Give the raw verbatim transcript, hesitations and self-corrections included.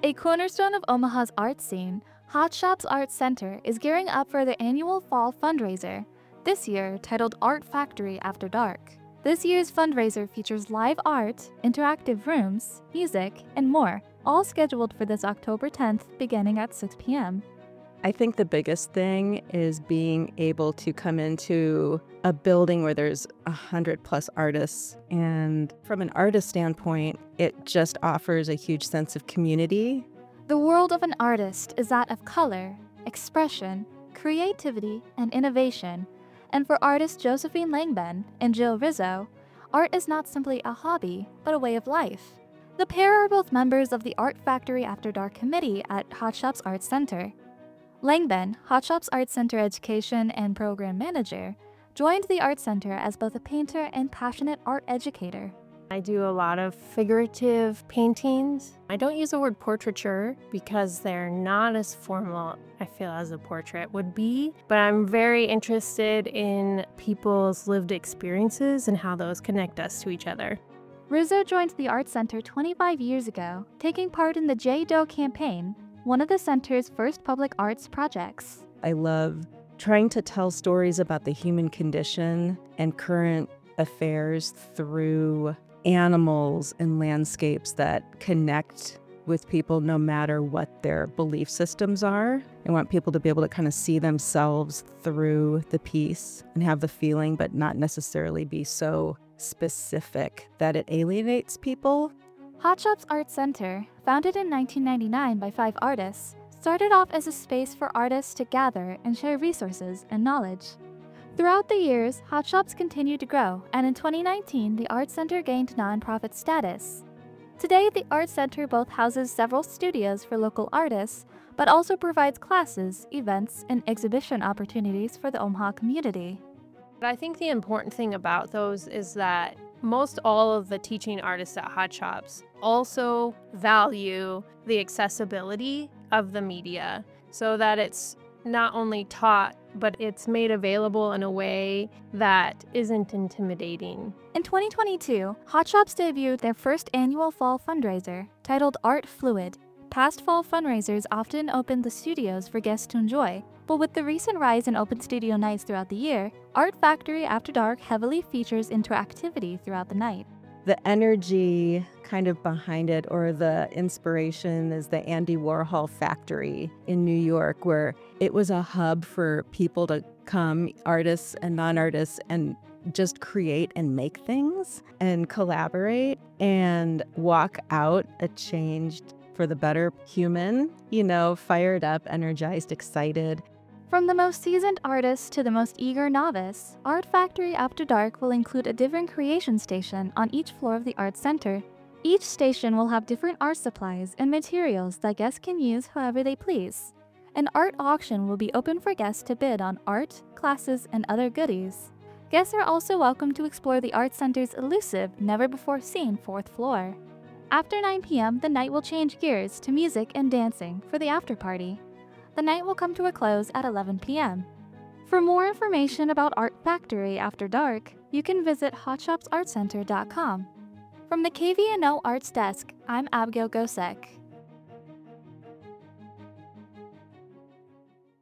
A cornerstone of Omaha's art scene, Hot Shops Art Center is gearing up for their annual fall fundraiser, this year titled Art Factory After Dark. This year's fundraiser features live art, interactive rooms, music, and more, all scheduled for this October tenth beginning at six p m I think the biggest thing is being able to come into a building where there's a hundred plus artists. And from an artist standpoint, it just offers a huge sense of community. The world of an artist is that of color, expression, creativity, and innovation. And for artists Josephine Langben and Jill Rizzo, art is not simply a hobby, but a way of life. The pair are both members of the Art Factory After Dark committee at Hot Shops Art Center. Langben, Hot Shops Art Center Education and Program Manager, joined the Art Center as both a painter and passionate art educator. I do a lot of figurative paintings. I don't use the word portraiture because they're not as formal, I feel, as a portrait would be, but I'm very interested in people's lived experiences and how those connect us to each other. Rizzo joined the Art Center twenty-five years ago, taking part in the J Doe campaign, one of the center's first public arts projects. I love trying to tell stories about the human condition and current affairs through animals and landscapes that connect with people no matter what their belief systems are. I want people to be able to kind of see themselves through the piece and have the feeling, but not necessarily be so specific that it alienates people. Hot Shops Art Center, founded in nineteen ninety-nine by five artists, started off as a space for artists to gather and share resources and knowledge. Throughout the years, Hot Shops continued to grow, and in twenty nineteen, the Art Center gained nonprofit status. Today, the Art Center both houses several studios for local artists, but also provides classes, events, and exhibition opportunities for the Omaha community. But I think the important thing about those is that most all of the teaching artists at Hot Shops also value the accessibility of the media so that it's not only taught, but it's made available in a way that isn't intimidating. In twenty twenty-two, Hot Shops debuted their first annual fall fundraiser, titled Art Fluid. Past fall fundraisers often opened the studios for guests to enjoy, but with the recent rise in open studio nights throughout the year, Art Factory After Dark heavily features interactivity throughout the night. The energy kind of behind it, or the inspiration, is the Andy Warhol factory in New York, where it was a hub for people to come, artists and non-artists, and just create and make things and collaborate and walk out a changed, for the better human, you know, fired up, energized, excited. From the most seasoned artist to the most eager novice, Art Factory After Dark will include a different creation station on each floor of the Art Center. Each station will have different art supplies and materials that guests can use however they please. An art auction will be open for guests to bid on art, classes, and other goodies. Guests are also welcome to explore the Art Center's elusive, never-before-seen fourth floor. After nine p m, the night will change gears to music and dancing for the after-party. The night will come to a close at eleven p m For more information about Art Factory After Dark, you can visit hot shops art center dot com. From the K V N O Arts Desk, I'm Abigail Gosek.